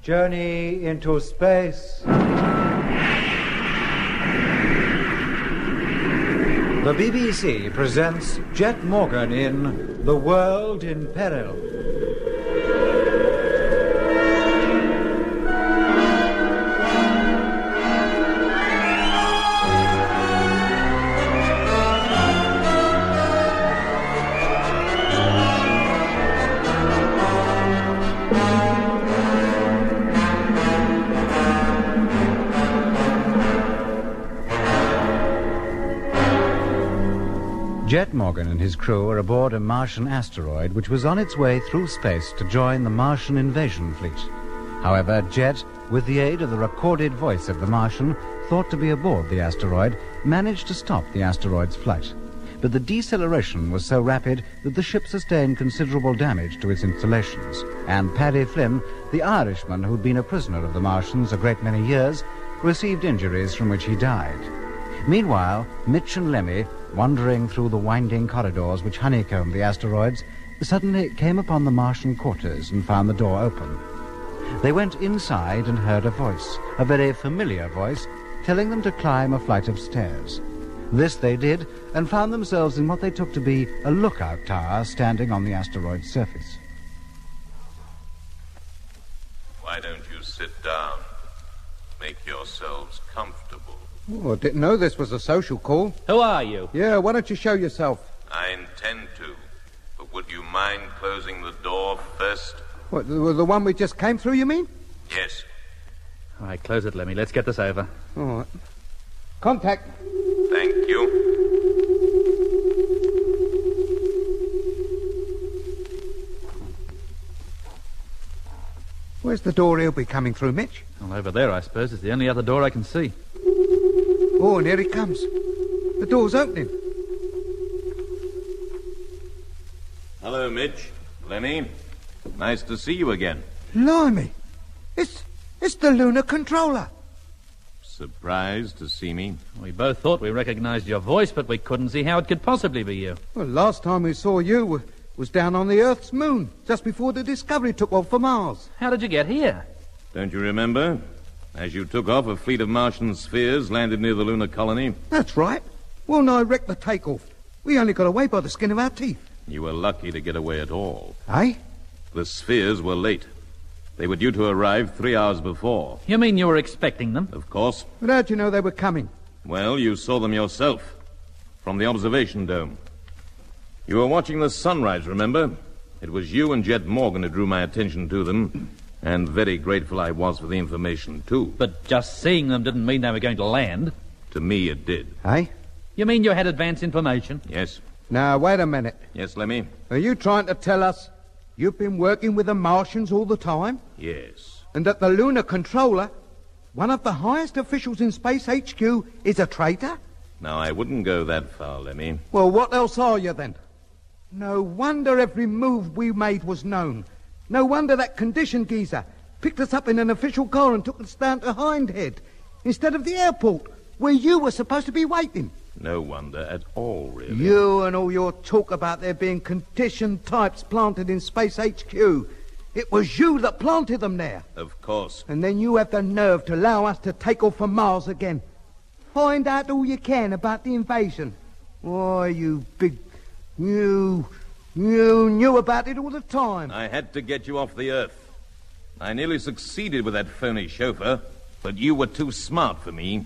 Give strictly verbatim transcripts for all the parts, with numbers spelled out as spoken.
Journey into space. The B B C presents Jet Morgan in The World in Peril. Jet Morgan and his crew are aboard a Martian asteroid which was on its way through space to join the Martian invasion fleet. However, Jet, with the aid of the recorded voice of the Martian, thought to be aboard the asteroid, managed to stop the asteroid's flight. But the deceleration was so rapid that the ship sustained considerable damage to its installations, and Paddy Flynn, the Irishman who'd been a prisoner of the Martians a great many years, received injuries from which he died. Meanwhile, Mitch and Lemmy, wandering through the winding corridors which honeycombed the asteroids, suddenly came upon the Martian quarters and found the door open. They went inside and heard a voice, a very familiar voice, telling them to climb a flight of stairs. This they did, and found themselves in what they took to be a lookout tower standing on the asteroid's surface. Why don't you sit down? Make yourselves comfortable. Oh, I didn't know this was a social call. Who are you? Yeah, why don't you show yourself? I intend to, but would you mind closing the door first? What, the, the one we just came through, you mean? Yes. All right, close it, Lemmy. Let's get this over. All right. Contact. Thank you. Where's the door he'll be coming through, Mitch? Well, over there, I suppose. It's the only other door I can see. Oh, and here he comes. The door's opening. Hello, Mitch. Lemmy. Nice to see you again. Blimey. It's, it's the lunar controller. Surprised to see me? We both thought we recognized your voice, but we couldn't see how it could possibly be you. Well, last time we saw you was, was down on the Earth's moon, just before the Discovery took off for Mars. How did you get here? Don't you remember? As you took off, a fleet of Martian spheres landed near the lunar colony. That's right. Well, no, I wrecked the takeoff. We only got away by the skin of our teeth. You were lucky to get away at all. Eh? The spheres were late. They were due to arrive three hours before. You mean you were expecting them? Of course. But how'd you know they were coming? Well, you saw them yourself. From the observation dome. You were watching the sunrise, remember? It was you and Jet Morgan who drew my attention to them. And very grateful I was for the information, too. But just seeing them didn't mean they were going to land. To me, it did. Eh? You mean you had advance information? Yes. Now, wait a minute. Yes, Lemmy? Are you trying to tell us you've been working with the Martians all the time? Yes. And that the lunar controller, one of the highest officials in Space H Q, is a traitor? Now, I wouldn't go that far, Lemmy. Well, what else are you, then? No wonder every move we made was known. No wonder that condition geezer picked us up in an official car and took us down to Hindhead instead of the airport where you were supposed to be waiting. No wonder at all, really. You and all your talk about there being conditioned types planted in Space H Q. It was you that planted them there. Of course. And then you have the nerve to allow us to take off for Mars again. Find out all you can about the invasion. Why, you big... You... You knew about it all the time. I had to get you off the Earth. I nearly succeeded with that phony chauffeur, but you were too smart for me.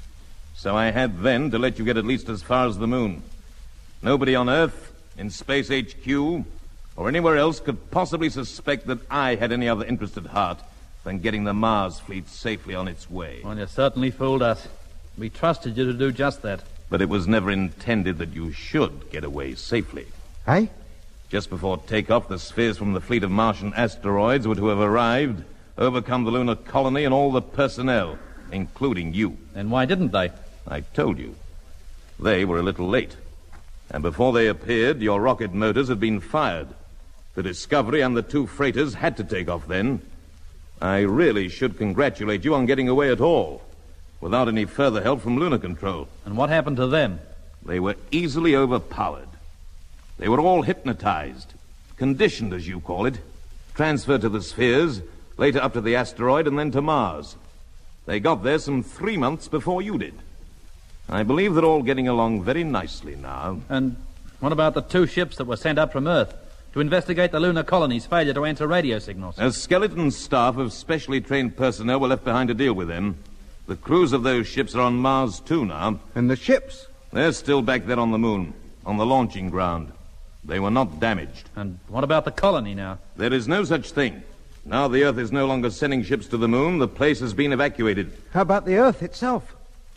So I had then to let you get at least as far as the moon. Nobody on Earth, in Space H Q, or anywhere else could possibly suspect that I had any other interest at heart than getting the Mars fleet safely on its way. Well, you certainly fooled us. We trusted you to do just that. But it was never intended that you should get away safely. Eh? Just before takeoff, the spheres from the fleet of Martian asteroids were to have arrived, overcome the lunar colony and all the personnel, including you. And why didn't they? I told you. They were a little late. And before they appeared, your rocket motors had been fired. The Discovery and the two freighters had to take off then. I really should congratulate you on getting away at all, without any further help from Lunar Control. And what happened to them? They were easily overpowered. They were all hypnotized, conditioned, as you call it, transferred to the spheres, later up to the asteroid, and then to Mars. They got there some three months before you did. I believe they're all getting along very nicely now. And what about the two ships that were sent up from Earth to investigate the lunar colony's failure to answer radio signals? A skeleton staff of specially trained personnel were left behind to deal with them. The crews of those ships are on Mars, too, now. And the ships? They're still back there on the moon, on the launching ground. They were not damaged. And what about the colony now? There is no such thing. Now the Earth is no longer sending ships to the moon. The place has been evacuated. How about the Earth itself?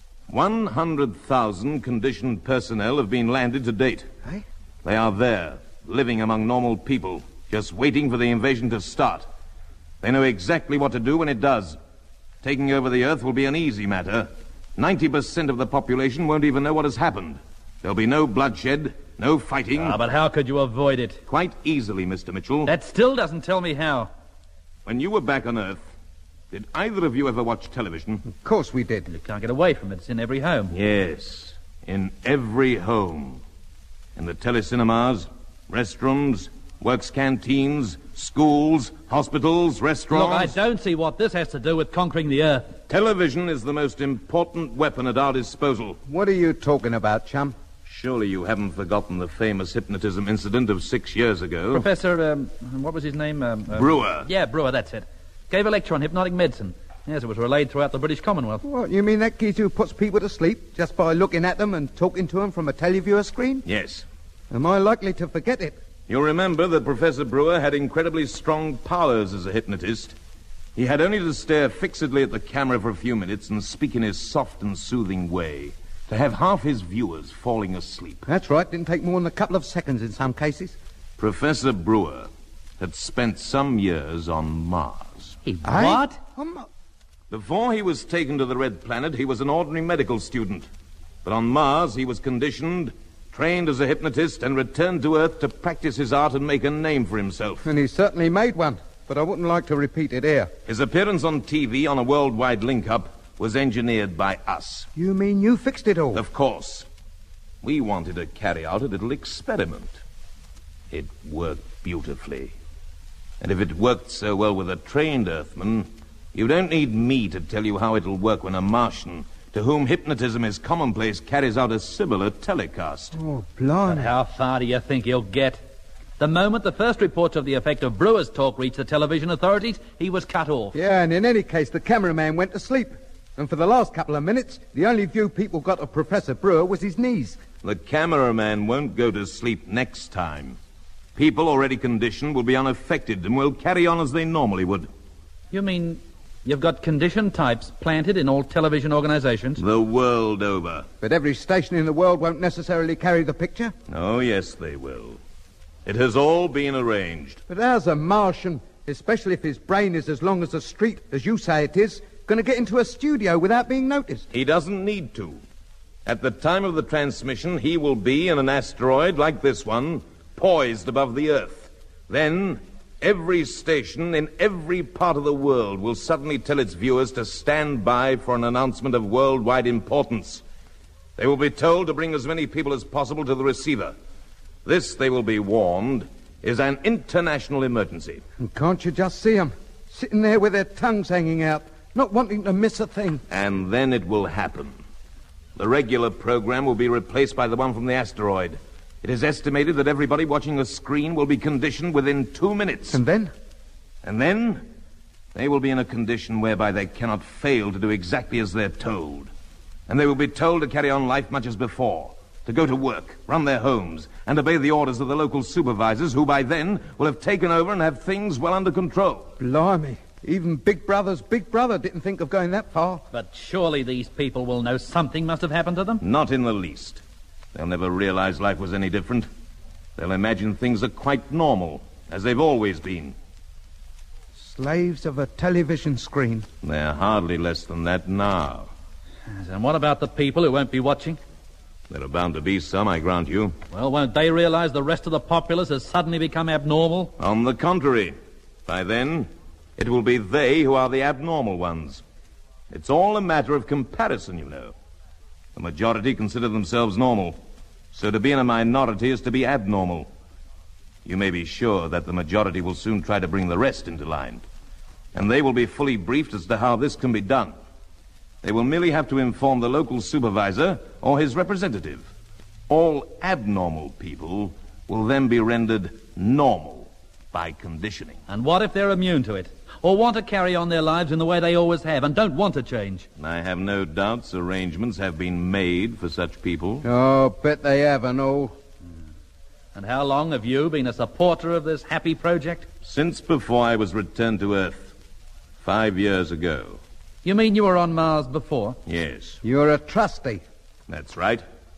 One hundred thousand conditioned personnel have been landed to date. Eh? They are there, living among normal people, just waiting for the invasion to start. They know exactly what to do when it does. Taking over the Earth will be an easy matter. Ninety percent of the population won't even know what has happened. There'll be no bloodshed, no fighting. Ah, but how could you avoid it? Quite easily, Mister Mitchell. That still doesn't tell me how. When you were back on Earth, did either of you ever watch television? Of course we did. You can't get away from it. It's in every home. Yes, in every home. In the telecinemas, restrooms, works canteens, schools, hospitals, restaurants. Look, I don't see what this has to do with conquering the Earth. Television is the most important weapon at our disposal. What are you talking about, chum? Surely you haven't forgotten the famous hypnotism incident of six years ago. Professor, um, what was his name? Um, um, Brewer. Yeah, Brewer, that's it. Gave a lecture on hypnotic medicine. Yes, it was relayed throughout the British Commonwealth. What, you mean that geezer who puts people to sleep just by looking at them and talking to them from a televiewer screen? Yes. Am I likely to forget it? You'll remember that Professor Brewer had incredibly strong powers as a hypnotist. He had only to stare fixedly at the camera for a few minutes and speak in his soft and soothing way to have half his viewers falling asleep. That's right. Didn't take more than a couple of seconds in some cases. Professor Brewer had spent some years on Mars. He Aye? what? Um, Before he was taken to the Red Planet, he was an ordinary medical student. But on Mars, he was conditioned, trained as a hypnotist, and returned to Earth to practice his art and make a name for himself. and he certainly made one, but I wouldn't like to repeat it here. His appearance on T V on a worldwide link-up was engineered by us. You mean you fixed it all? Of course. We wanted to carry out a little experiment. It worked beautifully. And if it worked so well with a trained Earthman, you don't need me to tell you how it'll work when a Martian, to whom hypnotism is commonplace, carries out a similar telecast. Oh, But blimey. how far do you think he'll get? The moment the first reports of the effect of Brewer's talk reached the television authorities, he was cut off. Yeah, and in any case, the cameraman went to sleep. And for the last couple of minutes, the only view people got of Professor Brewer was his knees. The cameraman won't go to sleep next time. People already conditioned will be unaffected and will carry on as they normally would. You mean you've got conditioned types planted in all television organizations? The world over. But every station in the world won't necessarily carry the picture. Oh, yes, they will. It has all been arranged. But how's a Martian, especially if his brain is as long as a street, as you say it is, going to get into a studio without being noticed? He doesn't need to. At the time of the transmission, he will be in an asteroid like this one, poised above the Earth. Then, every station in every part of the world will suddenly tell its viewers to stand by for an announcement of worldwide importance. They will be told to bring as many people as possible to the receiver. This, they will be warned, is an international emergency. And can't you just see them, sitting there with their tongues hanging out, not wanting to miss a thing? And then it will happen. The regular program will be replaced by the one from the asteroid. It is estimated that everybody watching the screen will be conditioned within two minutes. And then? And then they will be in a condition whereby they cannot fail to do exactly as they're told. And they will be told to carry on life much as before, to go to work, run their homes, and obey the orders of the local supervisors, who by then will have taken over and have things well under control. Blimey. Even Big Brother's Big Brother didn't think of going that far. But surely these people will know something must have happened to them? Not in the least. They'll never realize life was any different. They'll imagine things are quite normal, as they've always been. Slaves of a television screen. They're hardly less than that now. And what about the people who won't be watching? There are bound to be some, I grant you. Well, won't they realize the rest of the populace has suddenly become abnormal? On the contrary, by then, it will be they who are the abnormal ones. It's all a matter of comparison, you know. The majority consider themselves normal, so to be in a minority is to be abnormal. You may be sure that the majority will soon try to bring the rest into line. And they will be fully briefed as to how this can be done. They will merely have to inform the local supervisor or his representative. All abnormal people will then be rendered normal by conditioning. And what if they're immune to it? Or want to carry on their lives in the way they always have and don't want to change? I have no doubts arrangements have been made for such people. Oh, bet they have and all. And how long have you been a supporter of this happy project? Since before I was returned to Earth. Five years ago. You mean you were on Mars before? Yes. You're a trustee. That's right.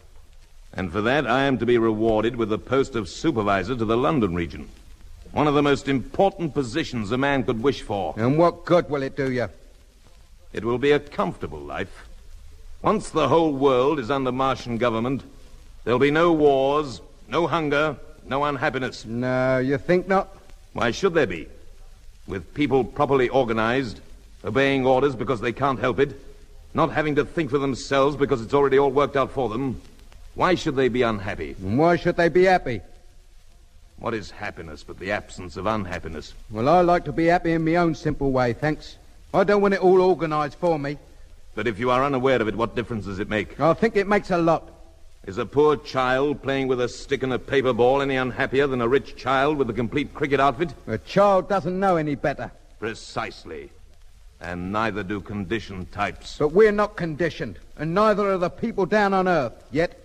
And for that, I am to be rewarded with the post of supervisor to the London region. One of the most important positions a man could wish for. And what good will it do you? It will be a comfortable life. Once the whole world is under Martian government, there'll be no wars, no hunger, no unhappiness. No, you think not? Why should there be? With people properly organized, obeying orders because they can't help it, not having to think for themselves because it's already all worked out for them, why should they be unhappy? And why should they be happy? What is happiness but the absence of unhappiness? Well, I like to be happy in my own simple way, thanks. I don't want it all organized for me. But if you are unaware of it, what difference does it make? I think it makes a lot. Is a poor child playing with a stick and a paper ball any unhappier than a rich child with a complete cricket outfit? A child doesn't know any better. Precisely. And neither do conditioned types. But we're not conditioned, and neither are the people down on Earth, yet.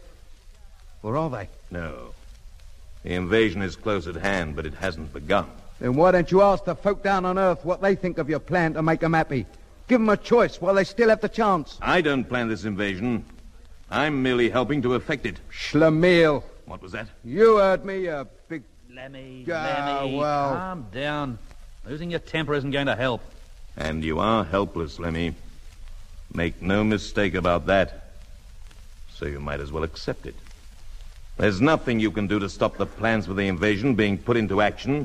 Or are they? No. The invasion is close at hand, but it hasn't begun. Then why don't you ask the folk down on Earth what they think of your plan to make them happy? Give them a choice while they still have the chance. I don't plan this invasion. I'm merely helping to effect it. Schlemiel. What was that? You heard me, you big... Lemmy, Ah, Lemmy, well. calm down. Losing your temper isn't going to help. And you are helpless, Lemmy. Make no mistake about that. So you might as well accept it. There's nothing you can do to stop the plans for the invasion being put into action.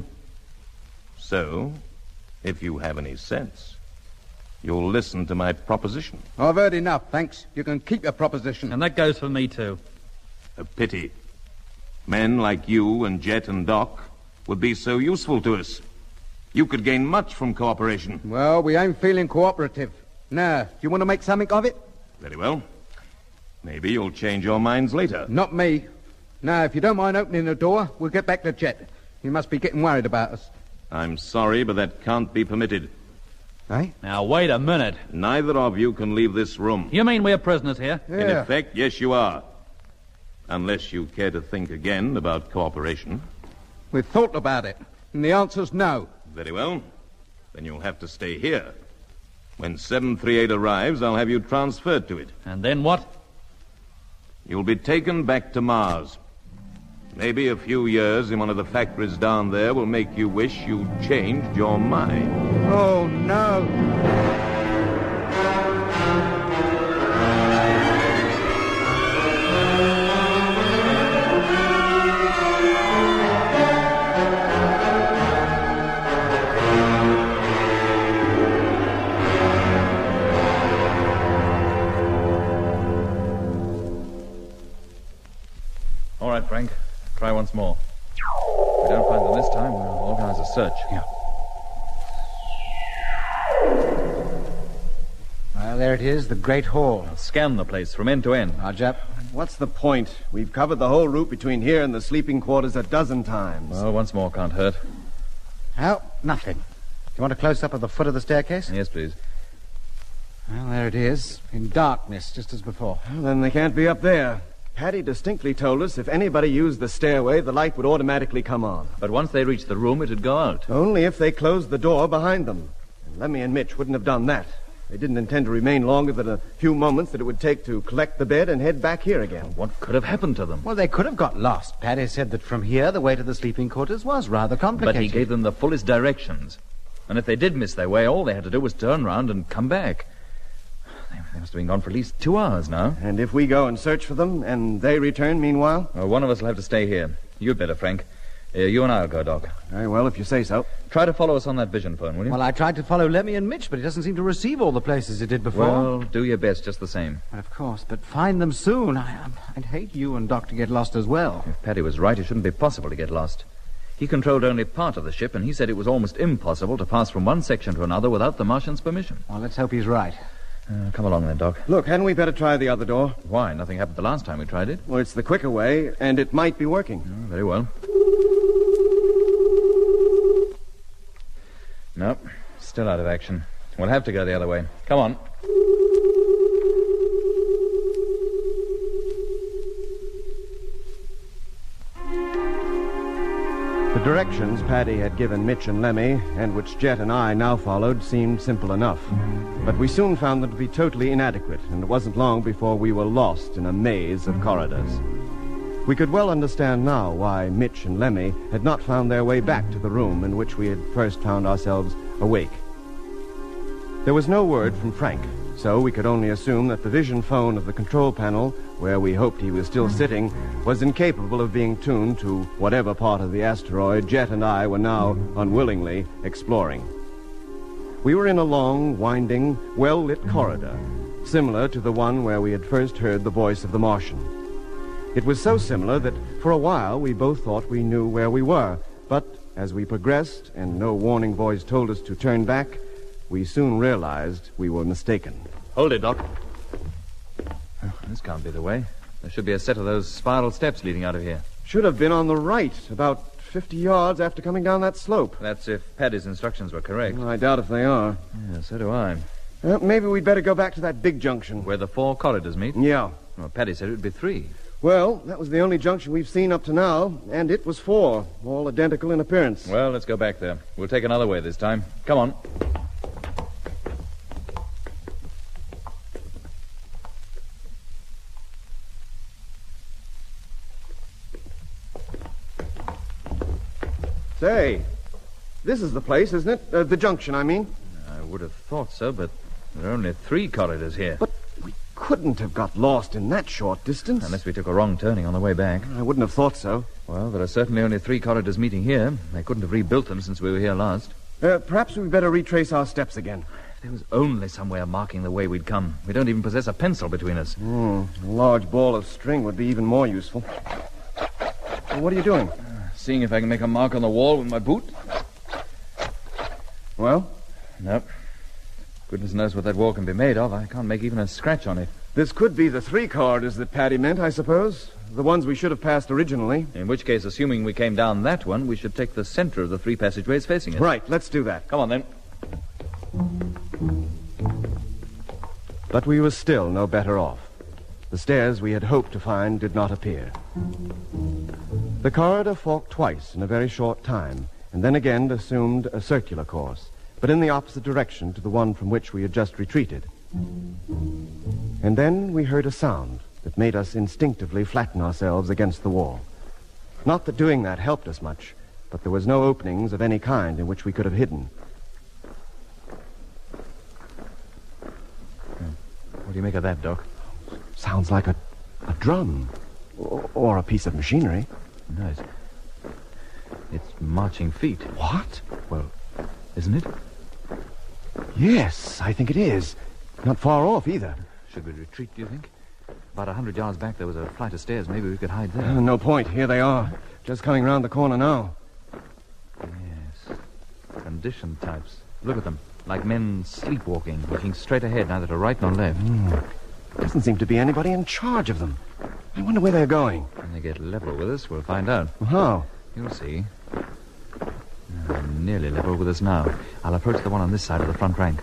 So, if you have any sense, you'll listen to my proposition. I've heard enough, thanks. You can keep your proposition. And that goes for me, too. A pity. Men like you and Jet and Doc would be so useful to us. You could gain much from cooperation. Well, we ain't feeling cooperative. Now, do you want to make something of it? Very well. Maybe you'll change your minds later. Not me. Now, if you don't mind opening the door, we'll get back to Jet. He must be getting worried about us. I'm sorry, but that can't be permitted. Eh? Now, wait a minute. Neither of you can leave this room. You mean we're prisoners here? Yeah. In effect, yes, you are. Unless you care to think again about cooperation. We've thought about it, and the answer's no. Very well. Then you'll have to stay here. When seven three eight arrives, I'll have you transferred to it. And then what? You'll be taken back to Mars. Maybe a few years in one of the factories down there will make you wish you'd changed your mind. Oh, no. All right, Frank. Try once more. If we don't find them this time, we'll organize a search. Yeah. Well, there it is, the Great Hall. Scan the place from end to end. Roger. What's the point? We've covered the whole route between here and the sleeping quarters a dozen times. Well, once more can't hurt. Oh, nothing. You want a close-up of the foot of the staircase? Yes, please. Well, there it is, in darkness, just as before. Well, then they can't be up there. Paddy distinctly told us if anybody used the stairway, the light would automatically come on. But once they reached the room, it'd go out. Only if they closed the door behind them. And Lemmy and Mitch wouldn't have done that. They didn't intend to remain longer than a few moments that it would take to collect the bed and head back here again. What could have happened to them? Well, they could have got lost. Paddy said that from here, the way to the sleeping quarters was rather complicated. But he gave them the fullest directions. And if they did miss their way, all they had to do was turn round and come back. They must have been gone for at least two hours now. And if we go and search for them, and they return meanwhile? Well, one of us will have to stay here. You'd better, Frank. Uh, you and I'll go, Doc. Very well, if you say so. Try to follow us on that vision phone, will you? Well, I tried to follow Lemmy and Mitch, but he doesn't seem to receive all the places it did before. Well, do your best just the same. Well, of course, but find them soon. I, I'd hate you and Doc to get lost as well. If Paddy was right, it shouldn't be possible to get lost. He controlled only part of the ship, and he said it was almost impossible to pass from one section to another without the Martian's permission. Well, let's hope he's right. Uh, come along then, Doc. Look, hadn't we better try the other door? Why? Nothing happened the last time we tried it. Well, it's the quicker way, and it might be working. Oh, very well. Nope. Still out of action. We'll have to go the other way. Come on. The directions Paddy had given Mitch and Lemmy, and which Jet and I now followed, seemed simple enough. But we soon found them to be totally inadequate, and it wasn't long before we were lost in a maze of corridors. We could well understand now why Mitch and Lemmy had not found their way back to the room in which we had first found ourselves awake. There was no word from Frank, so we could only assume that the vision phone of the control panel, where we hoped he was still sitting, was incapable of being tuned to whatever part of the asteroid Jet and I were now unwillingly exploring. We were in a long, winding, well-lit corridor, similar to the one where we had first heard the voice of the Martian. It was so similar that for a while we both thought we knew where we were, but as we progressed and no warning voice told us to turn back, we soon realized we were mistaken. Hold it, Doc. Oh, this can't be the way. There should be a set of those spiral steps leading out of here. Should have been on the right, about fifty yards after coming down that slope. That's if Paddy's instructions were correct. Well, I doubt if they are. Yeah, so do I. Uh, maybe we'd better go back to that big junction. Where the four corridors meet? Yeah. Well, Paddy said it would be three. Well, that was the only junction we've seen up to now, and it was four, all identical in appearance. Well, let's go back there. We'll take another way this time. Come on. Say, this is the place, isn't it? Uh, the junction, I mean. I would have thought so, but there are only three corridors here. But we couldn't have got lost in that short distance. Unless we took a wrong turning on the way back. I wouldn't have thought so. Well, there are certainly only three corridors meeting here. They couldn't have rebuilt them since we were here last. Uh, perhaps we'd better retrace our steps again. If there was only somewhere marking the way we'd come. We don't even possess a pencil between us. Mm, a large ball of string would be even more useful. Well, what are you doing? Seeing if I can make a mark on the wall with my boot. Well? Nope. Goodness knows what that wall can be made of. I can't make even a scratch on it. This could be the three corridors that Paddy meant, I suppose. The ones we should have passed originally. In which case, assuming we came down that one, we should take the center of the three passageways facing it. Right, let's do that. Come on, then. But we were still no better off. The stairs we had hoped to find did not appear. The corridor forked twice in a very short time, and then again assumed a circular course, but in the opposite direction to the one from which we had just retreated. And then we heard a sound that made us instinctively flatten ourselves against the wall. Not that doing that helped us much, but there was no openings of any kind in which we could have hidden. What do you make of that, Doc? Sounds like a, a drum, or, or a piece of machinery. No, it's, it's marching feet. What? Well, isn't it? Yes, I think it is. Not far off, either. Should we retreat, do you think? About a hundred yards back there was a flight of stairs. Maybe we could hide there. Uh, no point. Here they are. Just coming round the corner now. Yes. Conditioned types. Look at them. Like men sleepwalking, looking straight ahead, neither to right nor left. Mm. Doesn't seem to be anybody in charge of them. I wonder where they're going. When they get level with us, we'll find out. How? You'll see. They're nearly level with us now. I'll approach the one on this side of the front rank.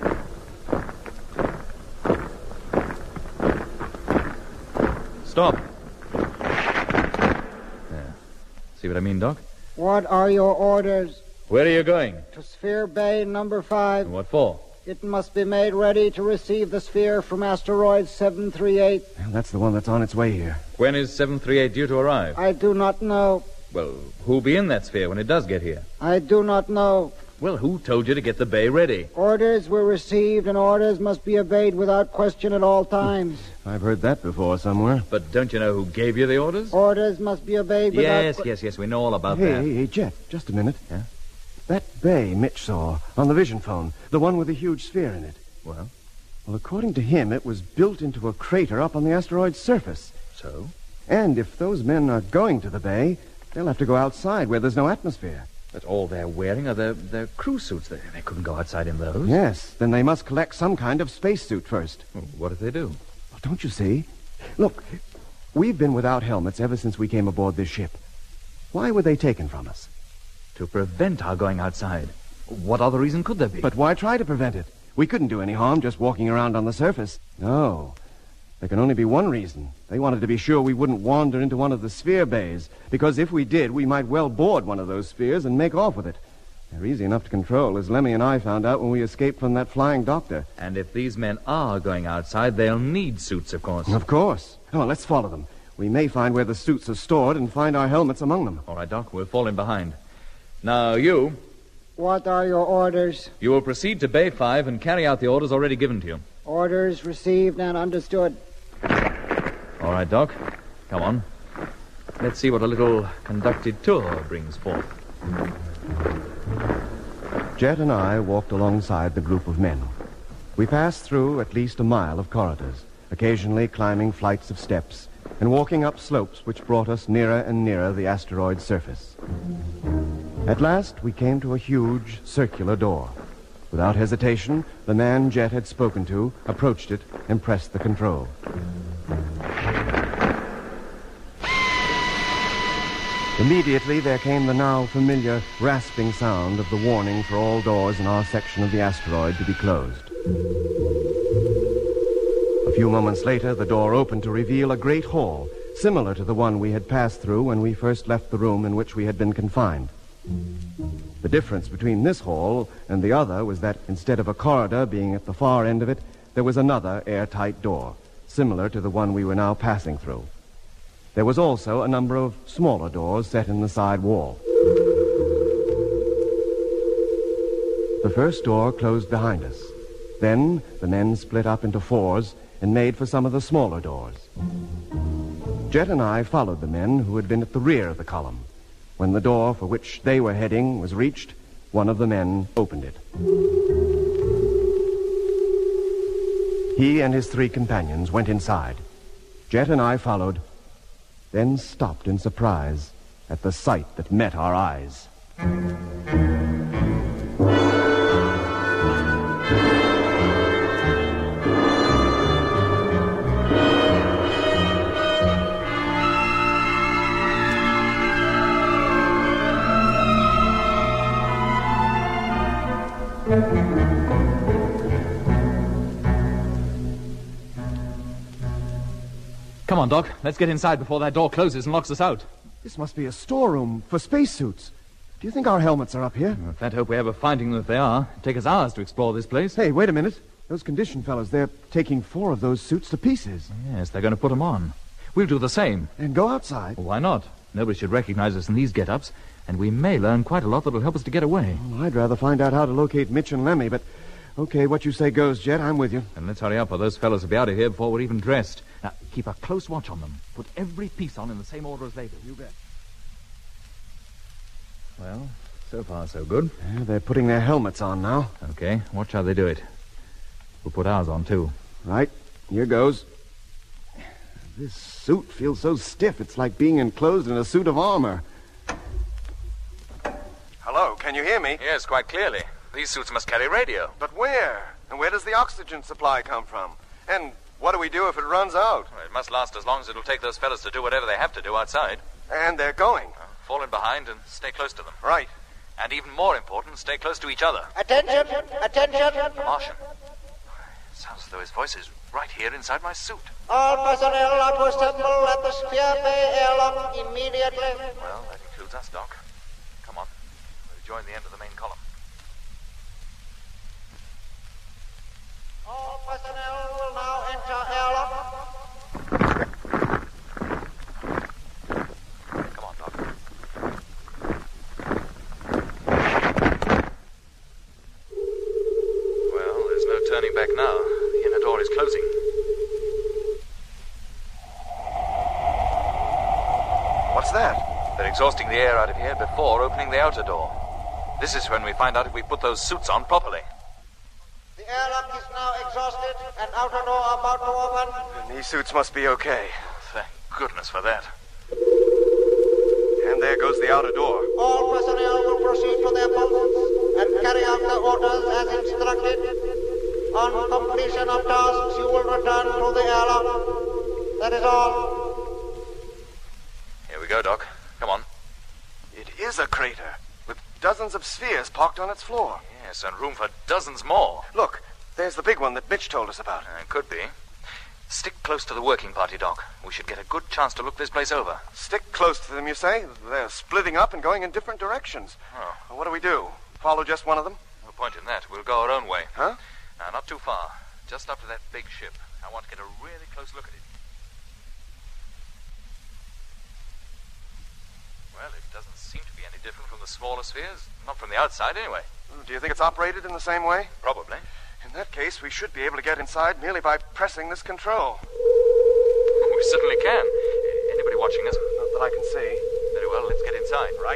Stop. There. See what I mean, Doc? What are your orders? Where are you going? To Sphere Bay number five. And what for? It must be made ready to receive the sphere from asteroid seven three eight. Well, that's the one that's on its way here. When is seven three eight due to arrive? I do not know. Well, who'll be in that sphere when it does get here? I do not know. Well, who told you to get the bay ready? Orders were received, and orders must be obeyed without question at all times. I've heard that before somewhere. But don't you know who gave you the orders? Orders must be obeyed without... Yes, yes, yes, we know all about hey, that. Hey, hey, Jet, just a minute. Yeah? That bay Mitch saw on the vision phone, the one with the huge sphere in it. Well? Well, according to him, it was built into a crater up on the asteroid's surface. So? And if those men are going to the bay, They'll have to go outside where there's no atmosphere. But all they're wearing are their, their crew suits. They, they couldn't go outside in those. Yes, then they must collect some kind of spacesuit first. Well, what if they do? Well, don't you see? Look, we've been without helmets ever since we came aboard this ship. Why were they taken from us? To prevent our going outside. What other reason could there be? But why try to prevent it? We couldn't do any harm just walking around on the surface. No. There can only be one reason. They wanted to be sure we wouldn't wander into one of the sphere bays, because if we did, we might well board one of those spheres and make off with it. They're easy enough to control, as Lemmy and I found out when we escaped from that flying doctor. And if these men are going outside, they'll need suits, of course. Of course. Come on, let's follow them. We may find where the suits are stored and find our helmets among them. All right, Doc, we'll fall in behind. Now, you... What are your orders? You will proceed to Bay five and carry out the orders already given to you. Orders received and understood. All right, Doc. Come on. Let's see what a little conducted tour brings forth. Jet and I walked alongside the group of men. We passed through at least a mile of corridors, occasionally climbing flights of steps and walking up slopes which brought us nearer and nearer the asteroid's surface. At last, we came to a huge circular door. Without hesitation, the man Jet had spoken to approached it and pressed the control. Immediately, there came the now familiar rasping sound of the warning for all doors in our section of the asteroid to be closed. A few moments later, the door opened to reveal a great hall, similar to the one we had passed through when we first left the room in which we had been confined. The difference between this hall and the other was that instead of a corridor being at the far end of it, there was another airtight door, similar to the one we were now passing through. There was also a number of smaller doors set in the side wall. The first door closed behind us. Then the men split up into fours and made for some of the smaller doors. Jet and I followed the men who had been at the rear of the column. When the door for which they were heading was reached, one of the men opened it. He and his three companions went inside. Jet and I followed, then stopped in surprise at the sight that met our eyes. Come on, Doc. Let's get inside before that door closes and locks us out. This must be a storeroom for spacesuits. Do you think our helmets are up here? Well, Fat hope we ever finding them if they are. It'd take us hours to explore this place. Hey, wait a minute. Those condition fellows, they're taking four of those suits to pieces. Yes, they're going to put them on. We'll do the same. And go outside? Well, why not? Nobody should recognize us in these get-ups, and we may learn quite a lot that'll help us to get away. Well, I'd rather find out how to locate Mitch and Lemmy, but... Okay, what you say goes, Jet. I'm with you. And let's hurry up, or those fellows will be out of here before we're even dressed. Now, keep a close watch on them. Put every piece on in the same order as they do. You bet. Well, so far so good. Yeah, they're putting their helmets on now. Okay, watch how they do it. We'll put ours on, too. Right, here goes. This suit feels so stiff, it's like being enclosed in a suit of armor. Hello, can you hear me? Yes, quite clearly. These suits must carry radio. But where? And where does the oxygen supply come from? And what do we do if it runs out? Well, it must last as long as it'll take those fellas to do whatever they have to do outside. And they're going. Uh, fall in behind and stay close to them. Right. And even more important, stay close to each other. Attention! Attention! The Martian. Sounds as though his voice is right here inside my suit. All personnel are to assemble at the Sphere Bay airlock immediately. Well, that includes us, Doc. Come on. We'll join the end of the main column. All personnel will now enter airlock. Come on, Doc. Well, there's no turning back now. The inner door is closing. What's that? They're exhausting the air out of here before opening the outer door. This is when we find out if we put those suits on properly. The airlock is now exhausted and outer door about to open. And these suits must be okay. Thank goodness for that. And there goes the outer door. All personnel will proceed to their posts and carry out the orders as instructed. On completion of tasks, you will return to the airlock. That is all. Here we go, Doc. Come on. It is a crater, with dozens of spheres parked on its floor. Yes, and room for dozens more. Look, there's the big one that Mitch told us about. Uh, could be. Stick close to the working party, Doc. We should get a good chance to look this place over. Stick close to them, you say? They're splitting up and going in different directions. Oh. Well, what do we do? Follow just one of them? No point in that. We'll go our own way. Huh? Now, not too far. Just up to that big ship. I want to get a really close look at it. Well, it doesn't seem to be any different from the smaller spheres. Not from the outside, anyway. Do you think it's operated in the same way? Probably. In that case, we should be able to get inside merely by pressing this control. We certainly can. Anybody watching us? Not that I can see. Very well, let's get inside. Right.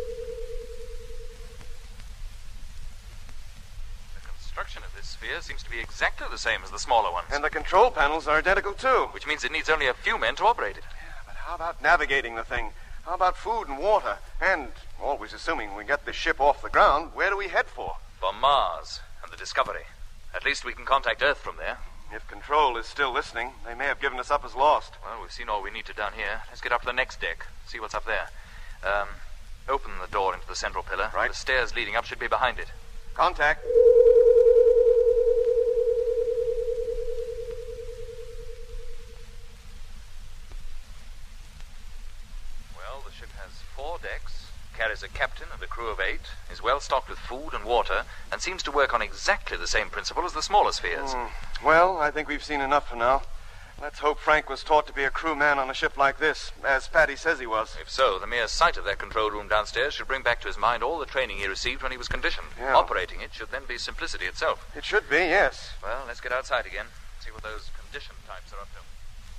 The construction of this sphere seems to be exactly the same as the smaller ones. And the control panels are identical, too. Which means it needs only a few men to operate it. Yeah, but how about navigating the thing? How about food and water? And, always assuming we get this ship off the ground, where do we head for? For Mars and the Discovery. At least we can contact Earth from there. If Control is still listening, they may have given us up as lost. Well, we've seen all we need to down here. Let's get up to the next deck. See what's up there. Um, open the door into the central pillar. Right. The stairs leading up should be behind it. Contact. Well, the ship has four decks, carries a captain and a crew of eight, is well stocked with food and water, and seems to work on exactly the same principle as the smaller spheres. Mm. Well, I think we've seen enough for now. Let's hope Frank was taught to be a crewman on a ship like this, as Paddy says he was. If so, the mere sight of that control room downstairs should bring back to his mind all the training he received when he was conditioned. Yeah. Operating it should then be simplicity itself. It should be, yes. Well, let's get outside again, see what those conditioned types are up to.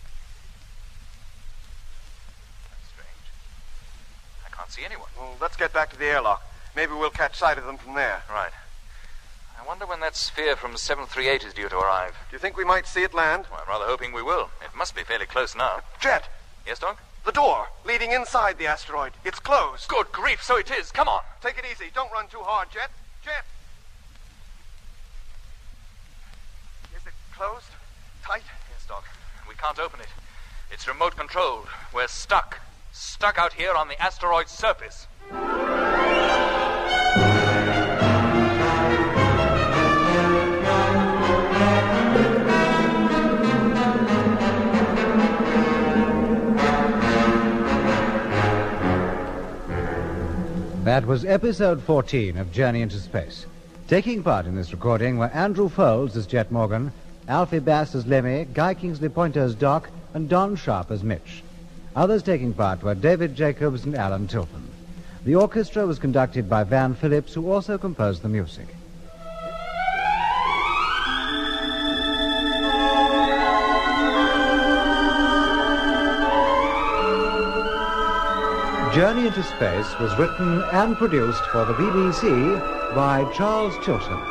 That's strange. I can't see anyone. Well, let's get back to the airlock. Maybe we'll catch sight of them from there. Right. I wonder when that sphere from seven three eight is due to arrive. Do you think we might see it land? Well, I'm rather hoping we will. It must be fairly close now. Jet! Yes, Doc? The door leading inside the asteroid. It's closed. Good grief, so it is. Come on. Take it easy. Don't run too hard, Jet. Jet! Is it closed? Tight? Yes, Doc. We can't open it. It's remote controlled. We're stuck. Stuck out here on the asteroid's surface. That was episode fourteen of Journey into Space. Taking part in this recording were Andrew Foulds as Jet Morgan, Alfie Bass as Lemmy, Guy Kingsley Pointer as Doc, and Don Sharp as Mitch. Others taking part were David Jacobs and Alan Tilton. The orchestra was conducted by Van Phillips, who also composed the music. Journey into Space was written and produced for the B B C by Charles Chilton.